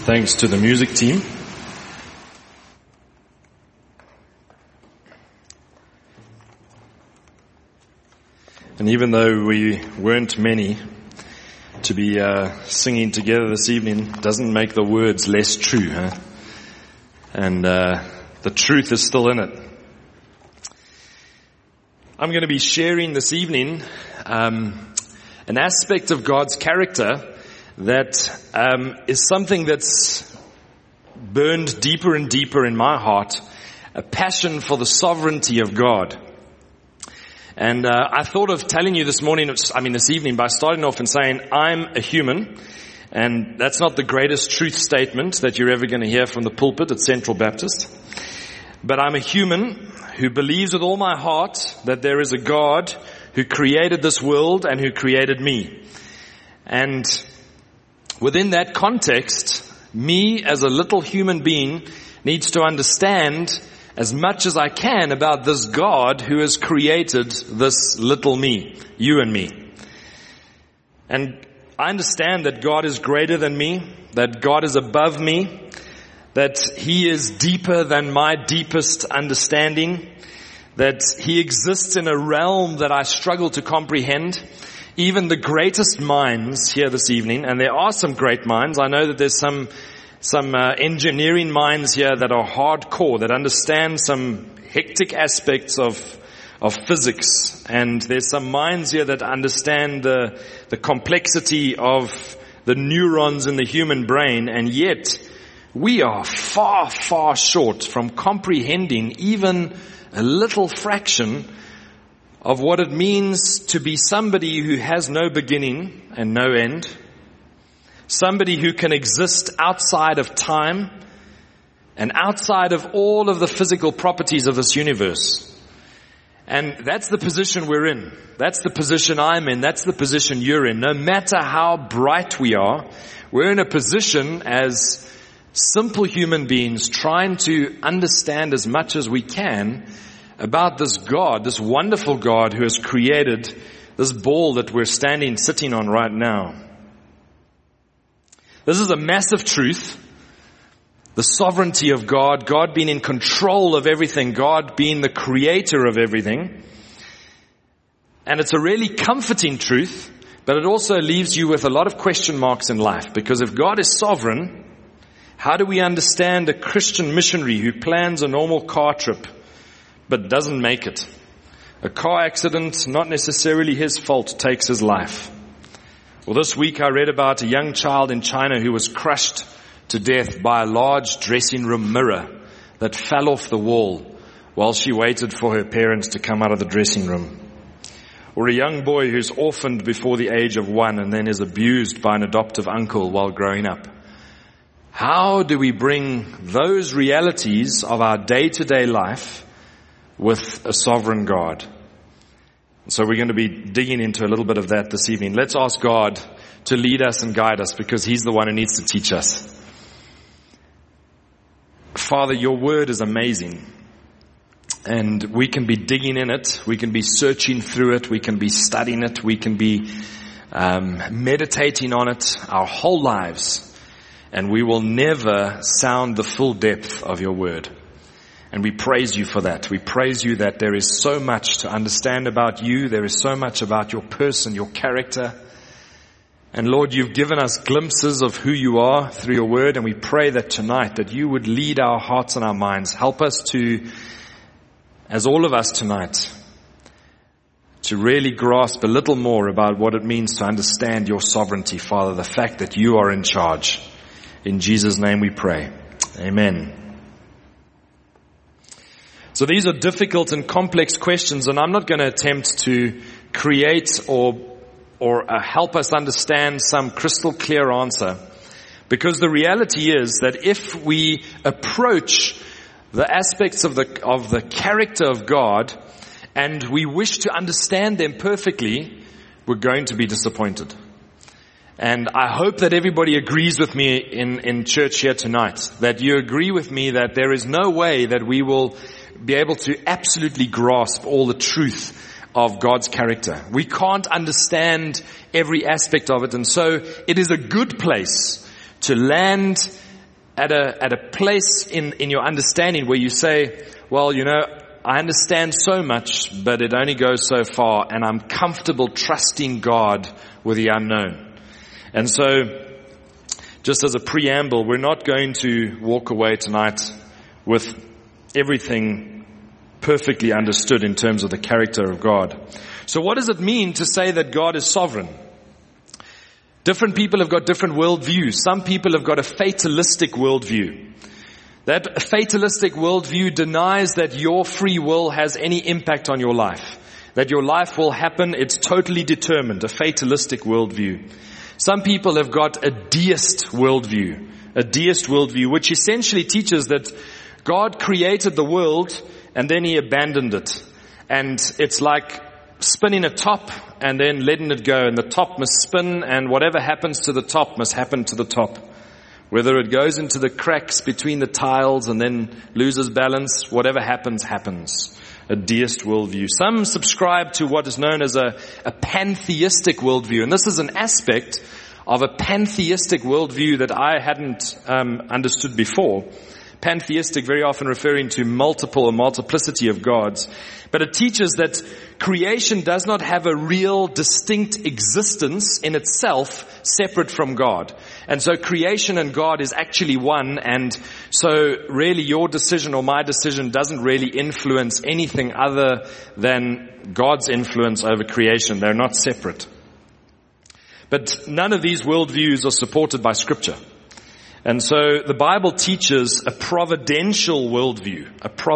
Thanks to the music team. And even though we weren't many to be singing together this evening, doesn't make the words less true, huh? And the truth is still in it. I'm going to be sharing this evening an aspect of God's character that is something that's burned deeper and deeper in my heart, a passion for the sovereignty of God. And I thought of telling you this evening by starting off and saying, I'm a human, and that's not the greatest truth statement that you're ever going to hear from the pulpit at Central Baptist. But I'm a human who believes with all my heart that there is a God who created this world and who created me. And within that context, me as a little human being needs to understand as much as I can about this God who has created this little me, you and me. And I understand that God is greater than me, that God is above me, that He is deeper than my deepest understanding, that He exists in a realm that I struggle to comprehend. Even the greatest minds here this evening, and there are some great minds. I know that there's some engineering minds here that are hardcore, that understand some hectic aspects of physics. And there's some minds here that understand the complexity of the neurons in the human brain. And yet, we are far, far short from comprehending even a little fraction of what it means to be somebody who has no beginning and no end. Somebody who can exist outside of time and outside of all of the physical properties of this universe. And that's the position we're in. That's the position I'm in. That's the position you're in. No matter how bright we are, we're in a position as simple human beings trying to understand as much as we can about this God, this wonderful God who has created this ball that we're sitting on right now. This is a massive truth. The sovereignty of God, God being in control of everything, God being the creator of everything. And it's a really comforting truth, but it also leaves you with a lot of question marks in life. Because if God is sovereign, how do we understand a Christian missionary who plans a normal car trip but doesn't make it? A car accident, not necessarily his fault, takes his life. Well, this week I read about a young child in China who was crushed to death by a large dressing room mirror that fell off the wall while she waited for her parents to come out of the dressing room. Or a young boy who's orphaned before the age of 1 and then is abused by an adoptive uncle while growing up. How do we bring those realities of our day-to-day life with a sovereign God? So we're going to be digging into a little bit of that this evening. Let's ask God to lead us and guide us because He's the one who needs to teach us. Father, your word is amazing. And we can be digging in it. We can be searching through it. We can be studying it. We can be meditating on it our whole lives. And we will never sound the full depth of your word. And we praise you for that. We praise you that there is so much to understand about you. There is so much about your person, your character. And Lord, you've given us glimpses of who you are through your word. And we pray that tonight that you would lead our hearts and our minds. Help us to, as all of us tonight, to really grasp a little more about what it means to understand your sovereignty, Father, the fact that you are in charge. In Jesus' name we pray. Amen. So these are difficult and complex questions, and I'm not going to attempt to create or help us understand some crystal clear answer. Because the reality is that if we approach the aspects of the character of God and we wish to understand them perfectly, we're going to be disappointed. And I hope that everybody agrees with me in church here tonight, that you agree with me that there is no way that we will be able to absolutely grasp all the truth of God's character. We can't understand every aspect of it, and so it is a good place to land at a place in your understanding where you say, well, I understand so much, but it only goes so far, and I'm comfortable trusting God with the unknown. And so, just as a preamble, we're not going to walk away tonight with everything perfectly understood in terms of the character of God. So what does it mean to say that God is sovereign? Different people have got different worldviews. Some people have got a fatalistic worldview. That fatalistic worldview denies that your free will has any impact on your life. That your life will happen, it's totally determined, a fatalistic worldview. Some people have got a deist worldview, which essentially teaches that God created the world and then He abandoned it. And it's like spinning a top and then letting it go, and the top must spin, and whatever happens to the top must happen to the top. Whether it goes into the cracks between the tiles and then loses balance, whatever happens, happens. A deist worldview. Some subscribe to what is known as a pantheistic worldview. And this is an aspect of a pantheistic worldview that I hadn't understood before. Pantheistic, very often referring to multiple or multiplicity of gods. But it teaches that creation does not have a real distinct existence in itself separate from God. And so creation and God is actually one, and so really your decision or my decision doesn't really influence anything other than God's influence over creation. They're not separate. But none of these worldviews are supported by Scripture. And so the Bible teaches a providential worldview,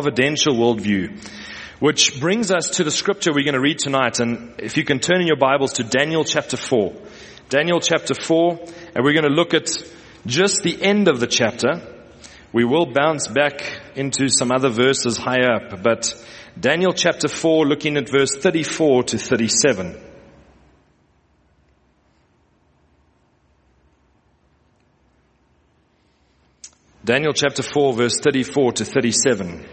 which brings us to the scripture we're going to read tonight. And if you can turn in your Bibles to Daniel chapter 4. Daniel chapter 4, and we're going to look at just the end of the chapter. We will bounce back into some other verses higher up, but Daniel chapter 4, looking at verse 34 to 37. Daniel chapter 4, verse 34 to 37.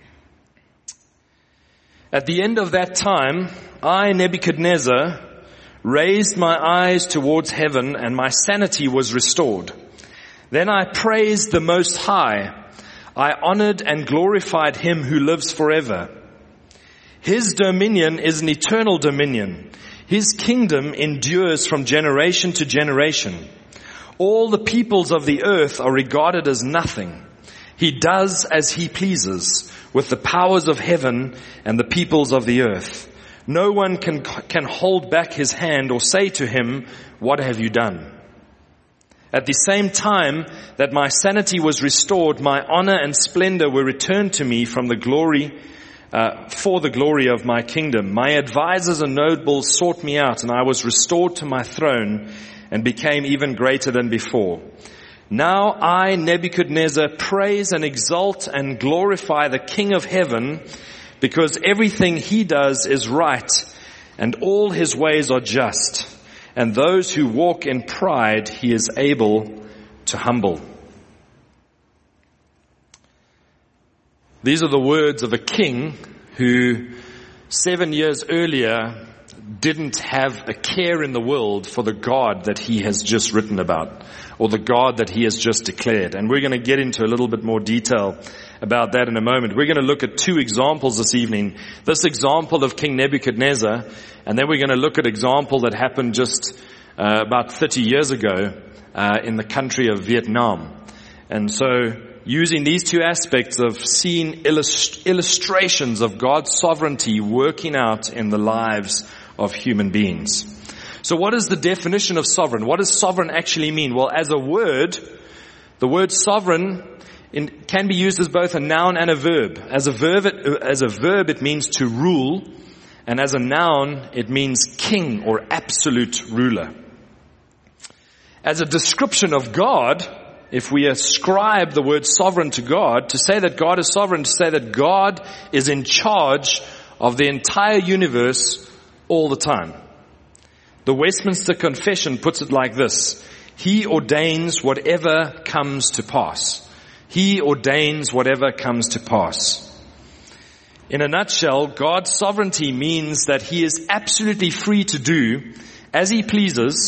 At the end of that time, I, Nebuchadnezzar, raised my eyes towards heaven, and my sanity was restored. Then I praised the Most High. I honored and glorified Him who lives forever. His dominion is an eternal dominion. His kingdom endures from generation to generation. All the peoples of the earth are regarded as nothing. He does as He pleases with the powers of heaven and the peoples of the earth. No one can hold back His hand or say to Him, "What have you done?" At the same time that my sanity was restored, my honor and splendor were returned to me from the glory, for the glory of my kingdom. My advisors and nobles sought me out, and I was restored to my throne and became even greater than before. Now I, Nebuchadnezzar, praise and exalt and glorify the King of heaven, because everything He does is right, and all His ways are just, and those who walk in pride He is able to humble. These are the words of a king who 7 years earlier didn't have a care in the world for the God that he has just written about, or the God that he has just declared. And we're going to get into a little bit more detail about that in a moment. We're going to look at two examples this evening. This example of King Nebuchadnezzar, and then we're going to look at an example that happened just about 30 years ago in the country of Vietnam. And so using these two aspects of seeing illustrations of God's sovereignty working out in the lives of human beings. So what is the definition of sovereign? What does sovereign actually mean? Well, as a word, the word sovereign can be used as both a noun and a verb. As a verb, it means to rule, and as a noun, it means king or absolute ruler. As a description of God, if we ascribe the word sovereign to God, to say that God is sovereign, to say that God is in charge of the entire universe all the time. The Westminster Confession puts it like this: He ordains whatever comes to pass. He ordains whatever comes to pass. In a nutshell, God's sovereignty means that He is absolutely free to do as He pleases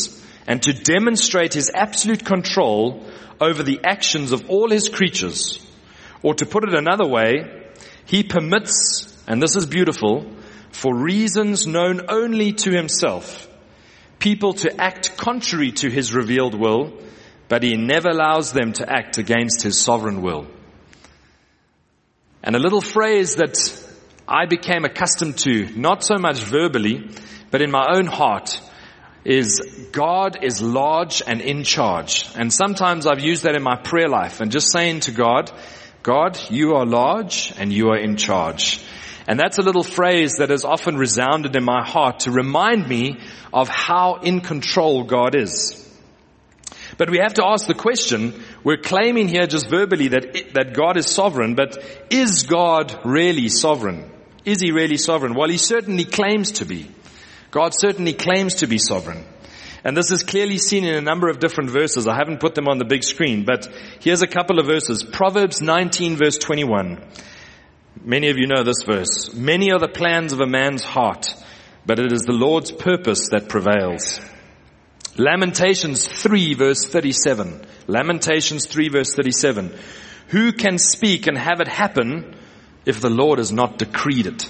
and to demonstrate his absolute control over the actions of all his creatures. Or to put it another way, he permits, and this is beautiful, for reasons known only to himself, people to act contrary to his revealed will, but he never allows them to act against his sovereign will. And a little phrase that I became accustomed to, not so much verbally, but in my own heart, is God is large and in charge. And sometimes I've used that in my prayer life and just saying to God, God, you are large and you are in charge. And that's a little phrase that has often resounded in my heart to remind me of how in control God is. But we have to ask the question, we're claiming here just verbally that God is sovereign, but is God really sovereign? Is he really sovereign? Well, he certainly claims to be. God certainly claims to be sovereign. And this is clearly seen in a number of different verses. I haven't put them on the big screen, but here's a couple of verses. Proverbs 19 verse 21. Many of you know this verse. Many are the plans of a man's heart, but it is the Lord's purpose that prevails. Lamentations 3 verse 37. Lamentations 3 verse 37. Who can speak and have it happen if the Lord has not decreed it?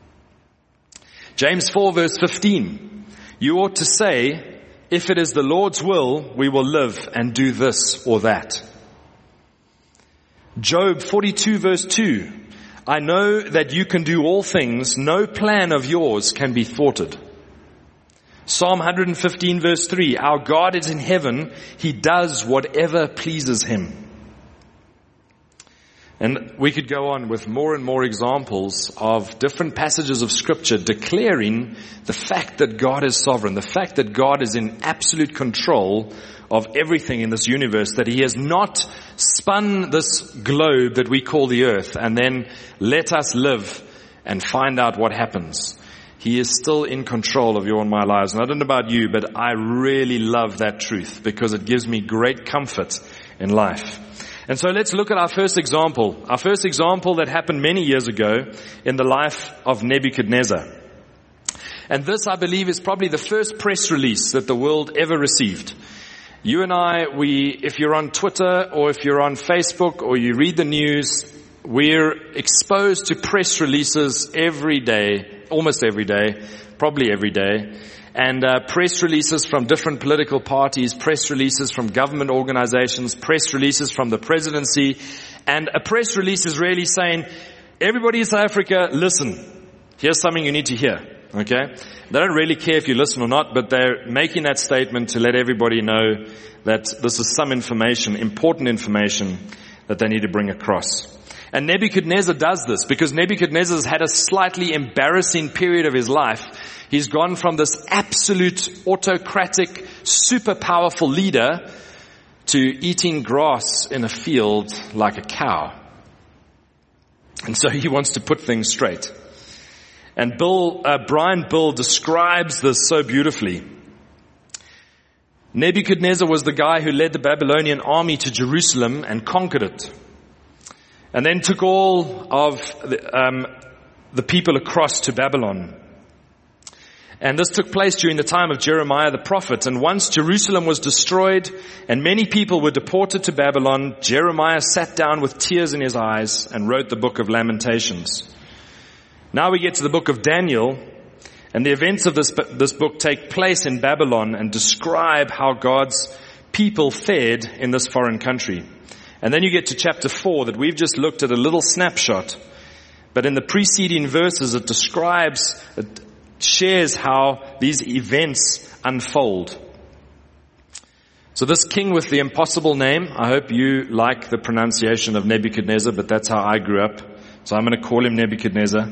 James 4 verse 15. You ought to say, if it is the Lord's will, we will live and do this or that. Job 42 verse 2. I know that you can do all things. No plan of yours can be thwarted. Psalm 115 verse 3. Our God is in heaven. He does whatever pleases him. And we could go on with more and more examples of different passages of scripture declaring the fact that God is sovereign, the fact that God is in absolute control of everything in this universe, that he has not spun this globe that we call the earth and then let us live and find out what happens. He is still in control of your and my lives. And I don't know about you, but I really love that truth because it gives me great comfort in life. And so let's look at our first example. Our first example that happened many years ago in the life of Nebuchadnezzar. And this, I believe, is probably the first press release that the world ever received. You and I, if you're on Twitter or if you're on Facebook or you read the news, we're exposed to press releases every day, almost every day, probably every day. And press releases from different political parties, press releases from government organizations, press releases from the presidency. And a press release is really saying, everybody in South Africa, listen, here's something you need to hear. Okay? They don't really care if you listen or not, but they're making that statement to let everybody know that this is some information, important information that they need to bring across. And Nebuchadnezzar does this because Nebuchadnezzar has had a slightly embarrassing period of his life. He's gone from this absolute autocratic, super powerful leader to eating grass in a field like a cow. And so he wants to put things straight. And Brian Bill describes this so beautifully. Nebuchadnezzar was the guy who led the Babylonian army to Jerusalem and conquered it. And then took all of the people across to Babylon. And this took place during the time of Jeremiah the prophet. And once Jerusalem was destroyed and many people were deported to Babylon, Jeremiah sat down with tears in his eyes and wrote the book of Lamentations. Now we get to the book of Daniel, and the events of this book take place in Babylon and describe how God's people fared in this foreign country. And then you get to chapter 4 that we've just looked at a little snapshot. But in the preceding verses it shares how these events unfold. So this king with the impossible name, I hope you like the pronunciation of Nebuchadnezzar, but that's how I grew up. So I'm going to call him Nebuchadnezzar.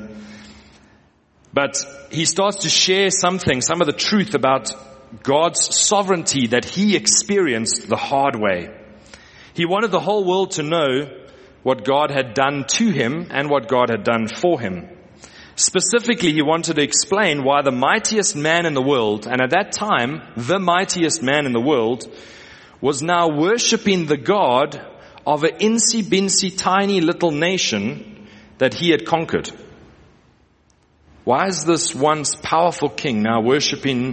But he starts to share some of the truth about God's sovereignty that he experienced the hard way. He wanted the whole world to know what God had done to him and what God had done for him. Specifically, he wanted to explain why the mightiest man in the world, and at that time, the mightiest man in the world, was now worshipping the God of an incy-bincy tiny little nation that he had conquered. Why is this once powerful king now worshipping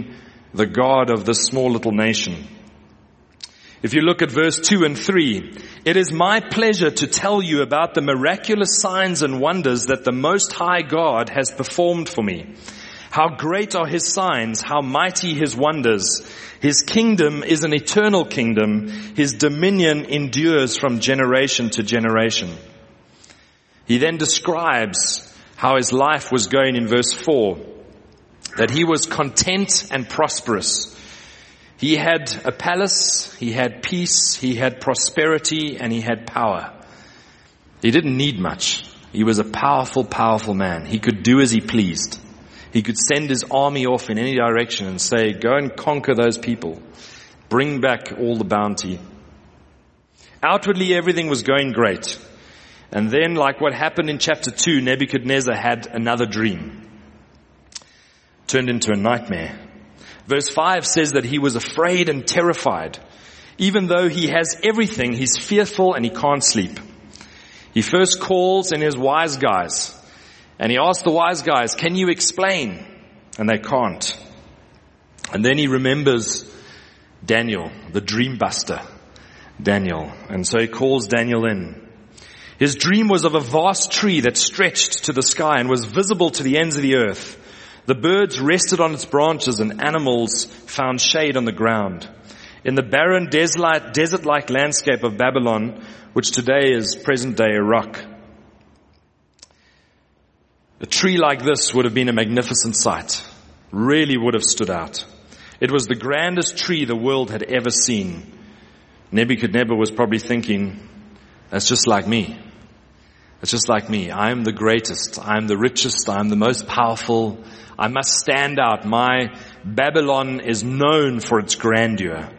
the God of this small little nation. If you look at verse 2 and 3, it is my pleasure to tell you about the miraculous signs and wonders that the Most High God has performed for me. How great are his signs, how mighty his wonders. His kingdom is an eternal kingdom. His dominion endures from generation to generation. He then describes how his life was going in verse 4, that he was content and prosperous. He had a palace, he had peace, he had prosperity, and he had power. He didn't need much. He was a powerful, powerful man. He could do as he pleased. He could send his army off in any direction and say, go and conquer those people. Bring back all the bounty. Outwardly, everything was going great. And then, like what happened in chapter 2, Nebuchadnezzar had another dream. Turned into a nightmare. Verse 5 says that he was afraid and terrified. Even though he has everything, he's fearful and he can't sleep. He first calls in his wise guys. And he asks the wise guys, can you explain? And they can't. And then he remembers Daniel, the dream buster, Daniel. And so he calls Daniel in. His dream was of a vast tree that stretched to the sky and was visible to the ends of the earth. The birds rested on its branches and animals found shade on the ground. In the barren desert-like landscape of Babylon, which today is present-day Iraq, a tree like this would have been a magnificent sight, really would have stood out. It was the grandest tree the world had ever seen. Nebuchadnezzar was probably thinking, that's just like me. It's just like me. I'm the greatest. I'm the richest. I'm the most powerful. I must stand out. My Babylon is known for its grandeur.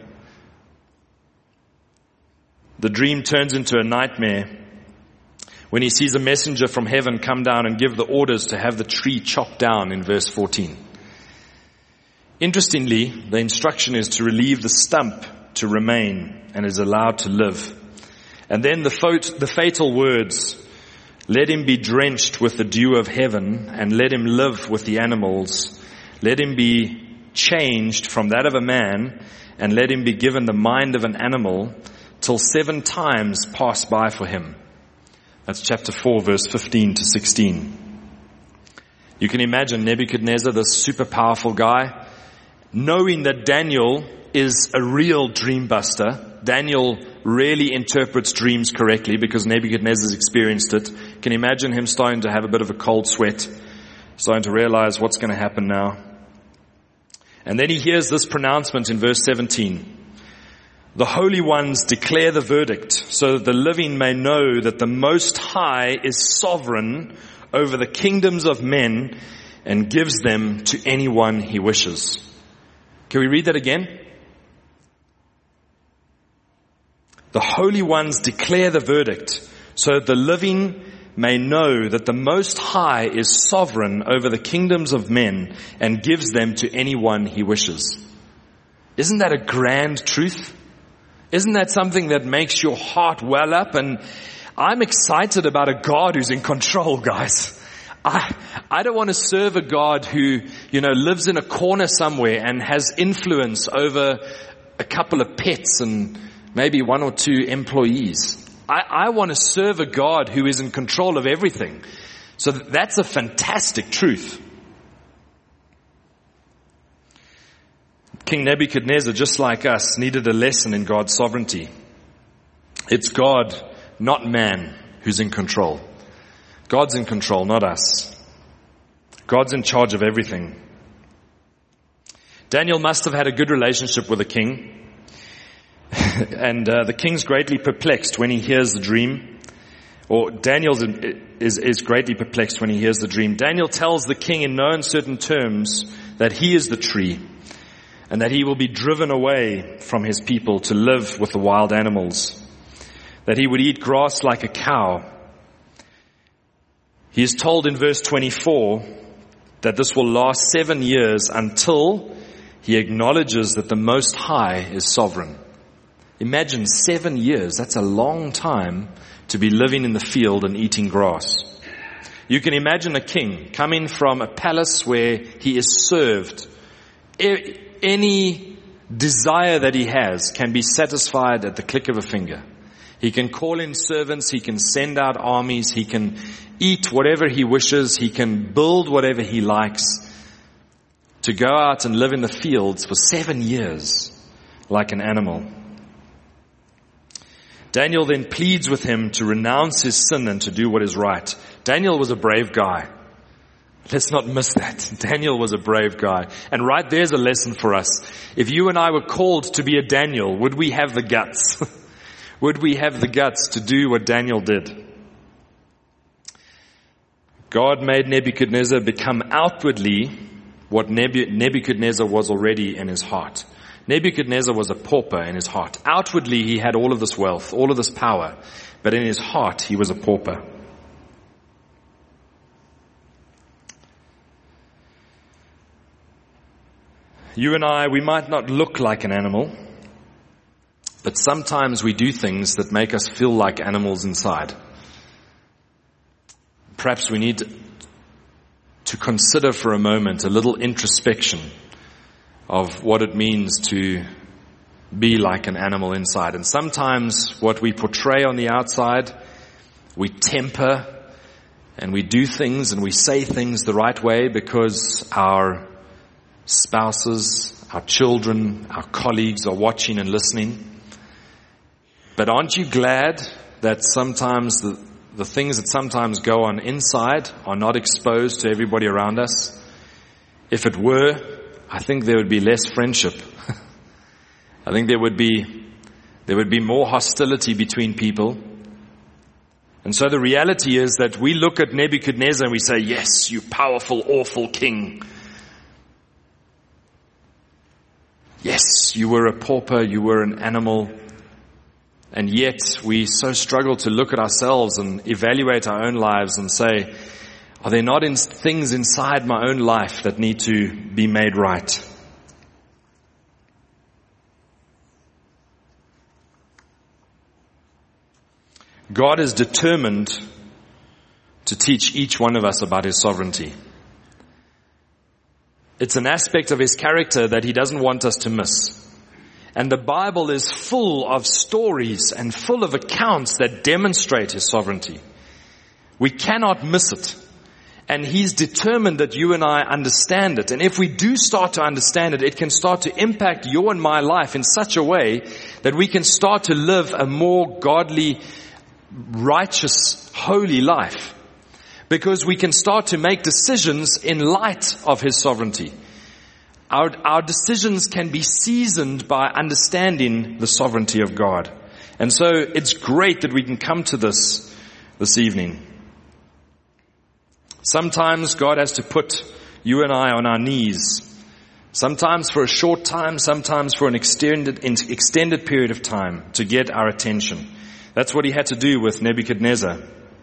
The dream turns into a nightmare when he sees a messenger from heaven come down and give the orders to have the tree chopped down in verse 14. Interestingly, the instruction is to relieve the stump to remain and is allowed to live. And then the fatal words, let him be drenched with the dew of heaven and let him live with the animals. Let him be changed from that of a man and let him be given the mind of an animal till 7 times pass by for him. That's chapter 4, verse 15 to 16. You can imagine Nebuchadnezzar, this super powerful guy, knowing that Daniel is a real dream buster. Daniel really interprets dreams correctly because Nebuchadnezzar's experienced it. Can you imagine him starting to have a bit of a cold sweat, starting to realize what's going to happen now? And then he hears this pronouncement in verse 17. The holy ones declare the verdict so that the living may know that the Most High is sovereign over the kingdoms of men and gives them to anyone he wishes. Can we read that again? The holy ones declare the verdict so that the living may know that the Most High is sovereign over the kingdoms of men and gives them to anyone he wishes. Isn't that a grand truth? Isn't that something that makes your heart well up? And I'm excited about a God who's in control, guys. I don't want to serve a God who, lives in a corner somewhere and has influence over a couple of pets and maybe 1 or 2 employees. I want to serve a God who is in control of everything. So that's a fantastic truth. King Nebuchadnezzar, just like us, needed a lesson in God's sovereignty. It's God, not man, who's in control. God's in control, not us. God's in charge of everything. Daniel must have had a good relationship with the king. And the king's greatly perplexed when he hears the dream. Or Daniel is greatly perplexed when he hears the dream. Daniel tells the king in no uncertain terms that he is the tree and that he will be driven away from his people to live with the wild animals, that he would eat grass like a cow. He is told in verse 24 that this will last 7 years until he acknowledges that the Most High is sovereign. Imagine 7 years. That's a long time to be living in the field and eating grass. You can imagine a king coming from a palace where he is served any desire that he has can be satisfied at the click of a finger. He can call in servants, he can send out armies, he can eat whatever he wishes, he can build whatever he likes, to go out and live in the fields for 7 years like an animal. Daniel then pleads with him to renounce his sin and to do what is right. Daniel was a brave guy. Let's not miss that. Daniel was a brave guy. And right there's a lesson for us. If you and I were called to be a Daniel, would we have the guts? Would we have the guts to do what Daniel did? God made Nebuchadnezzar become outwardly what Nebuchadnezzar was already in his heart. Nebuchadnezzar was a pauper in his heart. Outwardly, he had all of this wealth, all of this power, but in his heart, he was a pauper. You and I, we might not look like an animal, but sometimes we do things that make us feel like animals inside. Perhaps we need to consider for a moment a little introspection of what it means to be like an animal inside. And sometimes what we portray on the outside, we temper and we do things and we say things the right way because our spouses, our children, our colleagues are watching and listening. But aren't you glad that sometimes the things that sometimes go on inside are not exposed to everybody around us? If it were, I think there would be less friendship. I think there would be more hostility between people. And so the reality is that we look at Nebuchadnezzar and we say, yes, you powerful, awful king. Yes, you were a pauper, you were an animal. And yet we so struggle to look at ourselves and evaluate our own lives and say, are there not things inside my own life that need to be made right? God is determined to teach each one of us about His sovereignty. It's an aspect of His character that He doesn't want us to miss. And the Bible is full of stories and full of accounts that demonstrate His sovereignty. We cannot miss it. And He's determined that you and I understand it. And if we do start to understand it, it can start to impact your and my life in such a way that we can start to live a more godly, righteous, holy life. Because we can start to make decisions in light of His sovereignty. Our decisions can be seasoned by understanding the sovereignty of God. And so it's great that we can come to this evening. Sometimes God has to put you and I on our knees. Sometimes for a short time, sometimes for an extended period of time to get our attention. That's what He had to do with Nebuchadnezzar.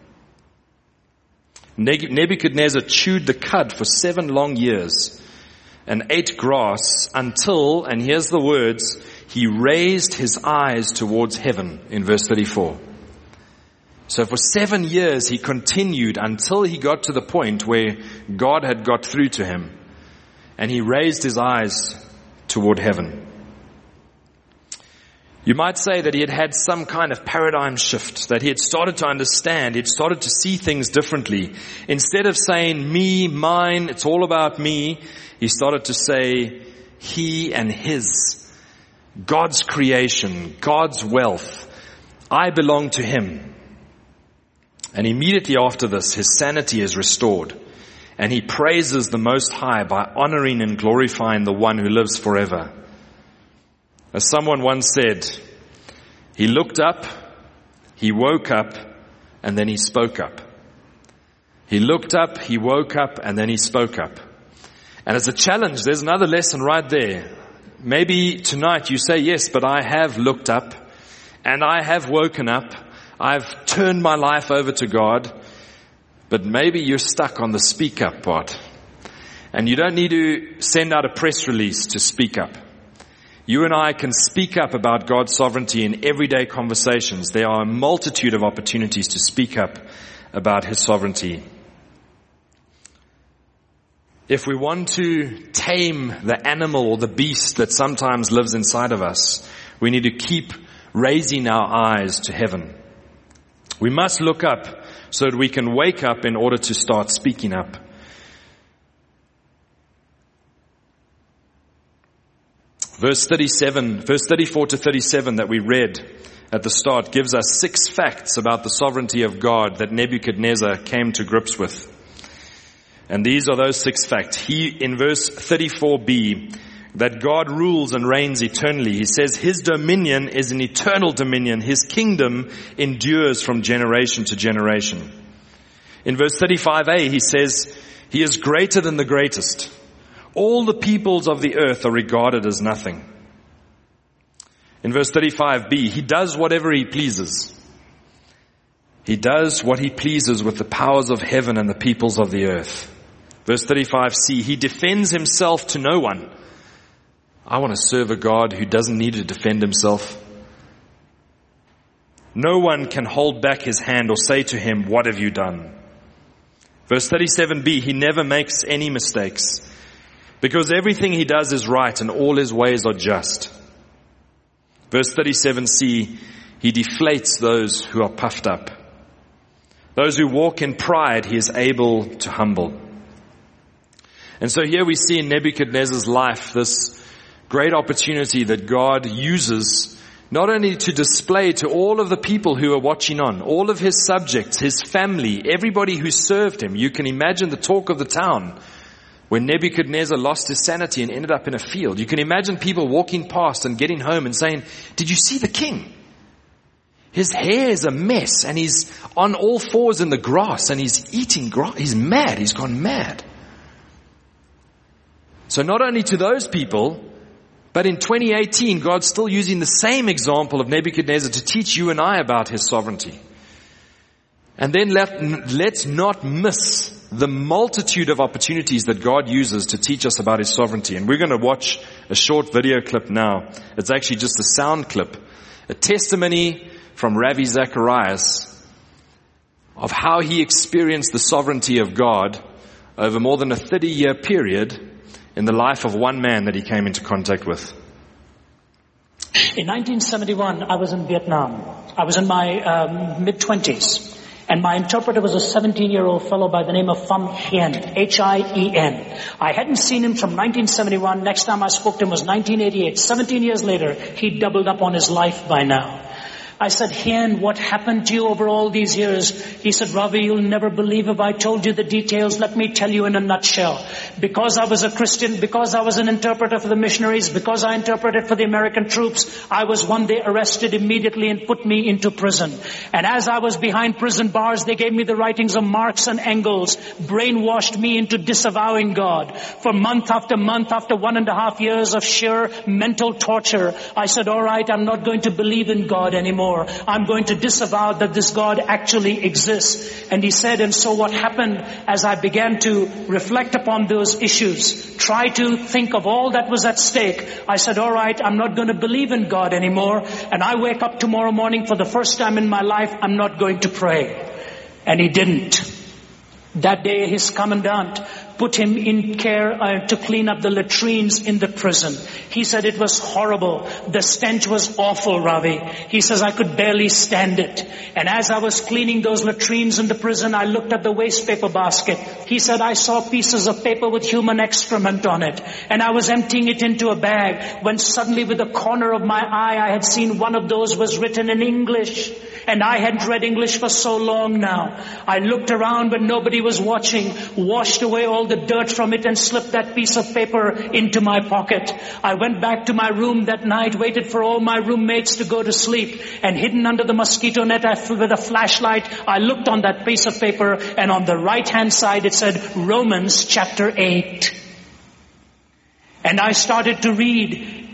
Nebuchadnezzar chewed the cud for 7 long years and ate grass until, and here's the words, he raised his eyes towards heaven in verse 34. So for 7 years he continued until he got to the point where God had got through to him and he raised his eyes toward heaven. You might say that he had had some kind of paradigm shift, that he had started to understand, he had started to see things differently. Instead of saying me, mine, it's all about me, he started to say he and his, God's creation, God's wealth. I belong to Him. And immediately after this, his sanity is restored. And he praises the Most High by honoring and glorifying the One who lives forever. As someone once said, he looked up, he woke up, and then he spoke up. He looked up, he woke up, and then he spoke up. And as a challenge, there's another lesson right there. Maybe tonight you say, yes, but I have looked up, and I have woken up. I've turned my life over to God, but maybe you're stuck on the speak up part. And you don't need to send out a press release to speak up. You and I can speak up about God's sovereignty in everyday conversations. There are a multitude of opportunities to speak up about His sovereignty. If we want to tame the animal or the beast that sometimes lives inside of us, we need to keep raising our eyes to heaven. We must look up so that we can wake up in order to start speaking up. Verse 34 to 37 that we read at the start gives us 6 facts about the sovereignty of God that Nebuchadnezzar came to grips with. And these are those 6 facts. In verse 34b, that God rules and reigns eternally. He says his dominion is an eternal dominion. His kingdom endures from generation to generation. In verse 35a, he says he is greater than the greatest. All the peoples of the earth are regarded as nothing. In verse 35b, he does whatever he pleases. He does what he pleases with the powers of heaven and the peoples of the earth. Verse 35c, he defends himself to no one. I want to serve a God who doesn't need to defend himself. No one can hold back his hand or say to him, what have you done? Verse 37b, he never makes any mistakes because everything he does is right and all his ways are just. Verse 37c, he deflates those who are puffed up. Those who walk in pride, he is able to humble. And so here we see in Nebuchadnezzar's life this great opportunity that God uses not only to display to all of the people who are watching on, all of his subjects, his family, everybody who served him. You can imagine the talk of the town when Nebuchadnezzar lost his sanity and ended up in a field. You can imagine people walking past and getting home and saying, did you see the king? His hair is a mess and he's on all fours in the grass and he's eating grass. He's mad. He's gone mad. So not only to those people, but in 2018, God's still using the same example of Nebuchadnezzar to teach you and I about his sovereignty. And then let's not miss the multitude of opportunities that God uses to teach us about his sovereignty. And we're going to watch a short video clip now. It's actually just a sound clip, a testimony from Ravi Zacharias of how he experienced the sovereignty of God over more than a 30-year period in the life of one man that he came into contact with. In 1971, I was in Vietnam. I was in my mid-20s. And my interpreter was a 17-year-old fellow by the name of Pham Hien, H-I-E-N. I hadn't seen him from 1971. Next time I spoke to him was 1988. 17 years later, he doubled up on his life by now. I said, Hien, what happened to you over all these years? He said, Ravi, you'll never believe if I told you the details. Let me tell you in a nutshell. Because I was a Christian, because I was an interpreter for the missionaries, because I interpreted for the American troops, I was one day arrested immediately and put me into prison. And as I was behind prison bars, they gave me the writings of Marx and Engels, brainwashed me into disavowing God. For month after 1.5 years of sheer mental torture, I said, all right, I'm not going to believe in God anymore. I'm going to disavow that this God actually exists. And he said, and so what happened as I began to reflect upon those issues, try to think of all that was at stake, I said, all right, I'm not going to believe in God anymore. And I wake up tomorrow morning for the first time in my life, I'm not going to pray. And he didn't. That day his commandant put him in care to clean up the latrines in the prison. He said it was horrible. The stench was awful, Ravi. He says I could barely stand it. And as I was cleaning those latrines in the prison, I looked at the waste paper basket. He said I saw pieces of paper with human excrement on it. And I was emptying it into a bag when suddenly with the corner of my eye, I had seen one of those was written in English. And I hadn't read English for so long now. I looked around but nobody was watching, washed away all the dirt from it and slipped that piece of paper into my pocket. I went back to my room that night, waited for all my roommates to go to sleep, and hidden under the mosquito net with a flashlight, I looked on that piece of paper, and on the right-hand side it said Romans chapter 8. And I started to read.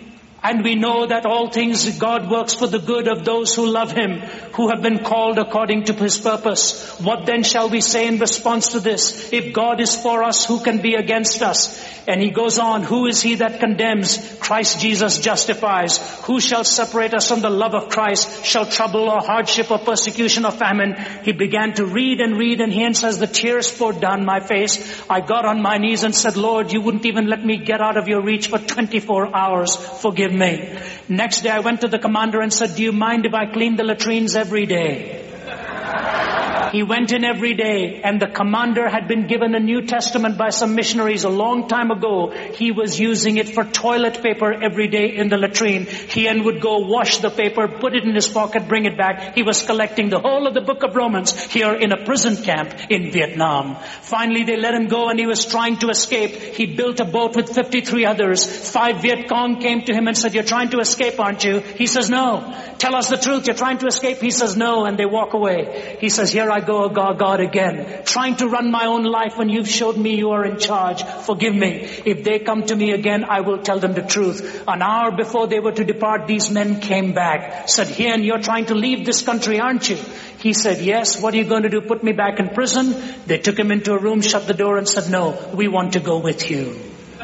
And we know that all things God works for the good of those who love Him, who have been called according to His purpose. What then shall we say in response to this? If God is for us, who can be against us? And he goes on, who is he that condemns? Christ Jesus justifies. Who shall separate us from the love of Christ? Shall trouble or hardship or persecution or famine? He began to read, and he says, the tears poured down my face. I got on my knees and said, Lord, you wouldn't even let me get out of your reach for 24 hours. Forgive me. Next day I went to the commander and said, do you mind if I clean the latrines every day? He went in every day, and the commander had been given a New Testament by some missionaries a long time ago. He was using it for toilet paper every day in the latrine. He would go wash the paper, put it in his pocket, bring it back. He was collecting the whole of the book of Romans here in a prison camp in Vietnam. Finally, they let him go, and he was trying to escape. He built a boat with 53 others. 5 Viet Cong came to him and said, you're trying to escape, aren't you? He says, no. Tell us the truth. You're trying to escape? He says, no. And they walk away. He says, here I go, God again, trying to run my own life when you've showed me you are in charge. Forgive me. If they come to me again, I will tell them the truth. An hour before they were to depart, these men came back, said, Hien, you're trying to leave this country, aren't you? He said, yes. What are you going to do? Put me back in prison? They took him into a room, shut the door, and said, no, we want to go with you.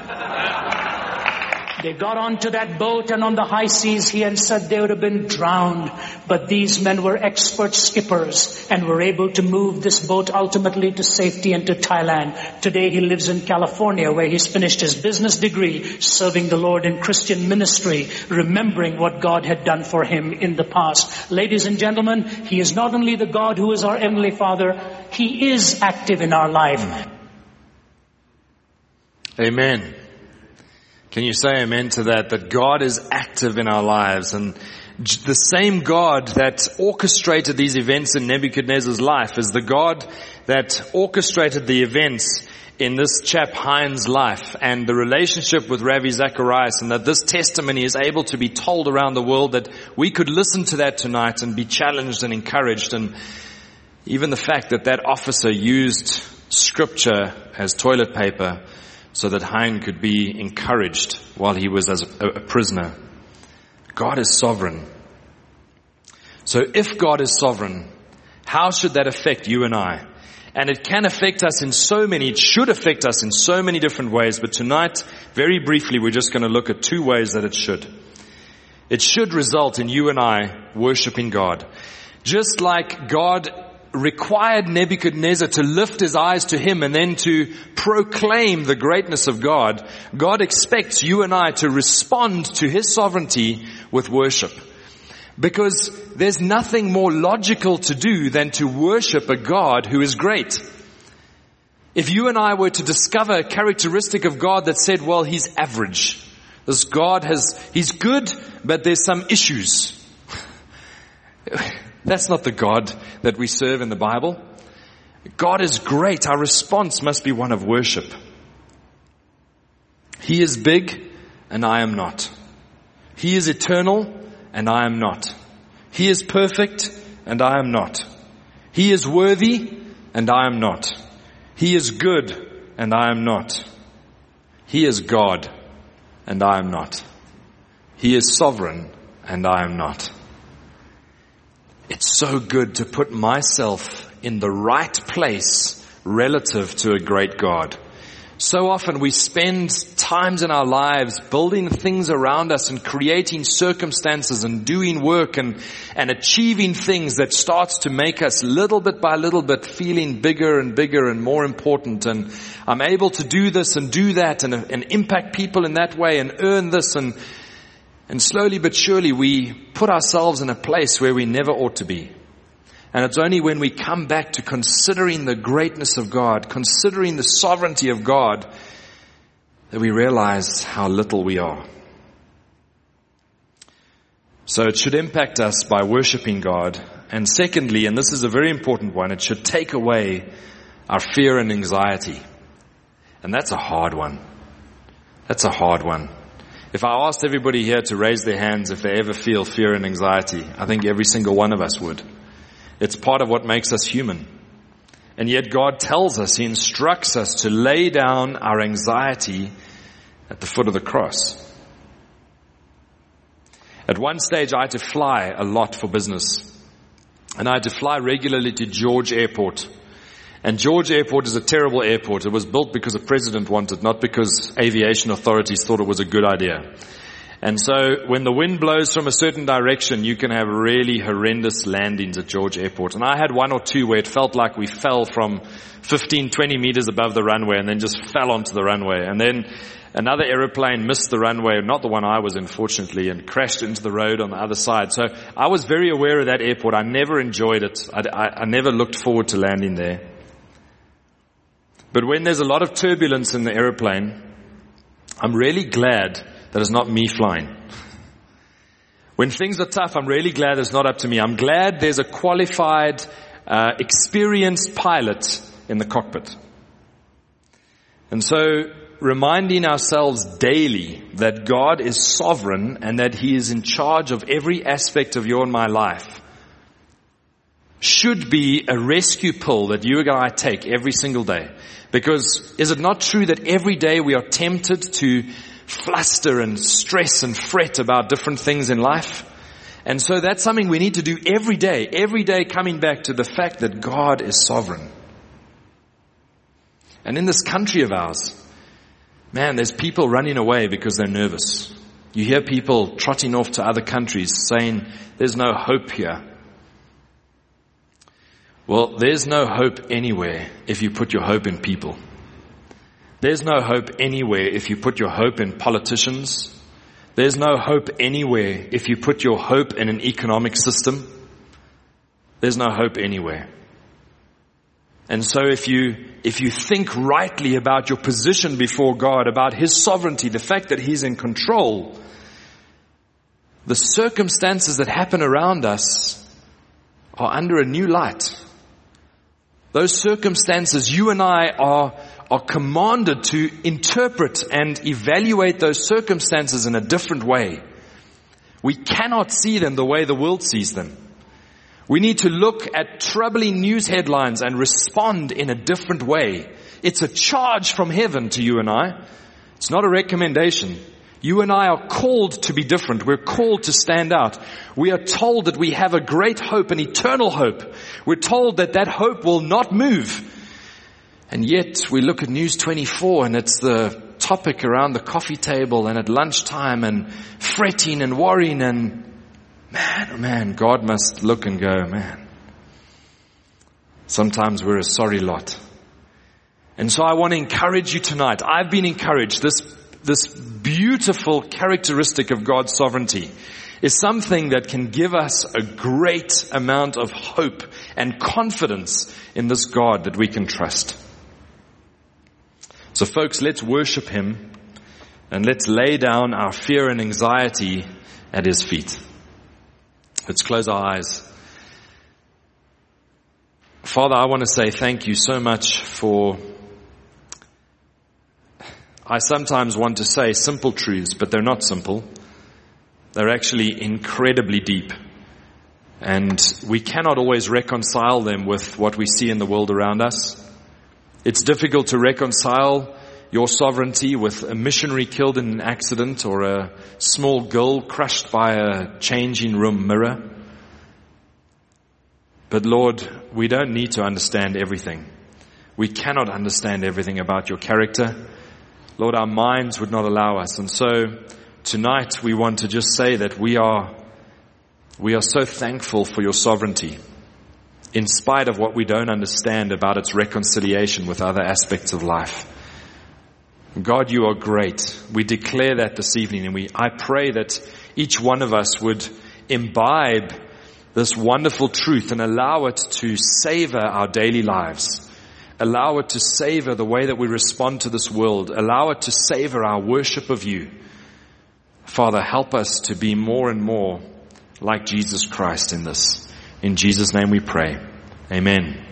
They got onto that boat, and on the high seas, Hien said they would have been drowned. But these men were expert skippers and were able to move this boat ultimately to safety and to Thailand. Today he lives in California, where he's finished his business degree, serving the Lord in Christian ministry, remembering what God had done for him in the past. Ladies and gentlemen, He is not only the God who is our Heavenly Father, He is active in our life. Amen. Can you say amen to that? That God is active in our lives, and the same God that orchestrated these events in Nebuchadnezzar's life is the God that orchestrated the events in this chap Hein's life and the relationship with Ravi Zacharias, and that this testimony is able to be told around the world, that we could listen to that tonight and be challenged and encouraged. And even the fact that that officer used scripture as toilet paper so that Hein could be encouraged while he was as a prisoner. God is sovereign. So if God is sovereign, how should that affect you and I? And it can affect us in it should affect us in so many different ways. But tonight, very briefly, we're just going to look at 2 ways that it should. It should result in you and I worshiping God. Just like God required Nebuchadnezzar to lift his eyes to Him and then to proclaim the greatness of God, God expects you and I to respond to His sovereignty with worship. Because there's nothing more logical to do than to worship a God who is great. If you and I were to discover a characteristic of God that said, well, He's average. This God He's good, but there's some issues. That's not the God that we serve in the Bible. God is great. Our response must be one of worship. He is big, and I am not. He is eternal, and I am not. He is perfect, and I am not. He is worthy, and I am not. He is good, and I am not. He is God, and I am not. He is sovereign, and I am not. It's so good to put myself in the right place relative to a great God. So often we spend times in our lives building things around us and creating circumstances and doing work and achieving things that starts to make us little bit by little bit feeling bigger and bigger and more important. And I'm able to do this and do that and impact people in that way and earn this, and slowly but surely we put ourselves in a place where we never ought to be. And it's only when we come back to considering the greatness of God, considering the sovereignty of God, that we realize how little we are. So it should impact us by worshiping God. And secondly, and this is a very important one, it should take away our fear and anxiety. And that's a hard one. That's a hard one. If I asked everybody here to raise their hands if they ever feel fear and anxiety, I think every single one of us would. It's part of what makes us human. And yet God tells us, He instructs us to lay down our anxiety at the foot of the cross. At one stage, I had to fly a lot for business. And I had to fly regularly to George Airport. And George Airport is a terrible airport. It was built because a president wanted, not because aviation authorities thought it was a good idea. And so when the wind blows from a certain direction, you can have really horrendous landings at George Airport. And I had one or two where it felt like we fell from 15, 20 meters above the runway and then just fell onto the runway. And then another aeroplane missed the runway, not the one I was in, fortunately, and crashed into the road on the other side. So I was very aware of that airport. I never enjoyed it. I never looked forward to landing there. But when there's a lot of turbulence in the aeroplane, I'm really glad that it's not me flying. When things are tough, I'm really glad it's not up to me. I'm glad there's a qualified, experienced pilot in the cockpit. And so, reminding ourselves daily that God is sovereign and that He is in charge of every aspect of your and my life should be a rescue pill that you and I take every single day. Because is it not true that every day we are tempted to fluster and stress and fret about different things in life? And so that's something we need to do every day coming back to the fact that God is sovereign. And in this country of ours, man, there's people running away because they're nervous. You hear people trotting off to other countries saying, there's no hope here. Well, there's no hope anywhere if you put your hope in people. There's no hope anywhere if you put your hope in politicians. There's no hope anywhere if you put your hope in an economic system. There's no hope anywhere. And so if you think rightly about your position before God, about His sovereignty, the fact that He's in control, the circumstances that happen around us are under a new light. Those circumstances, you and I are commanded to interpret and evaluate those circumstances in a different way. We cannot see them the way the world sees them. We need to look at troubling news headlines and respond in a different way. It's a charge from heaven to you and I. It's not a recommendation. You and I are called to be different. We're called to stand out. We are told that we have a great hope, an eternal hope. We're told that that hope will not move. And yet we look at News 24 and it's the topic around the coffee table and at lunchtime and fretting and worrying and man, God must look and go, man. Sometimes we're a sorry lot. And so I want to encourage you tonight. I've been encouraged. This beautiful characteristic of God's sovereignty is something that can give us a great amount of hope and confidence in this God that we can trust. So folks, let's worship Him and let's lay down our fear and anxiety at His feet. Let's close our eyes. Father, I want to say thank you so much for, I sometimes want to say simple truths, but they're not simple. They're actually incredibly deep. And we cannot always reconcile them with what we see in the world around us. It's difficult to reconcile your sovereignty with a missionary killed in an accident or a small girl crushed by a changing room mirror. But Lord, we don't need to understand everything. We cannot understand everything about your character. Lord, our minds would not allow us. And so tonight we want to just say that we are so thankful for your sovereignty, in spite of what we don't understand about its reconciliation with other aspects of life. God, you are great. We declare that this evening, and I pray that each one of us would imbibe this wonderful truth and allow it to savor our daily lives. Allow it to savor the way that we respond to this world. Allow it to savor our worship of you. Father, help us to be more and more like Jesus Christ in this. In Jesus' name we pray. Amen.